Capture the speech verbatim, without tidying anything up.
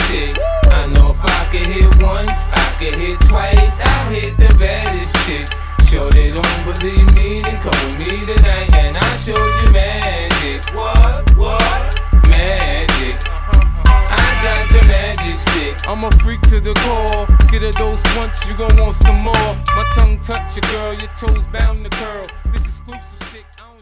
magic. I know if I could hit once, I could hit twice. I'll hit the baddest chicks. Sure they don't believe me, then come with me tonight and I'll show you magic. What? What? Magic. I got the magic stick. I'm a freak to the core. Get a dose once, you gon' want some more. My tongue touch your girl, your toes bound to curl. This exclusive stick. I don't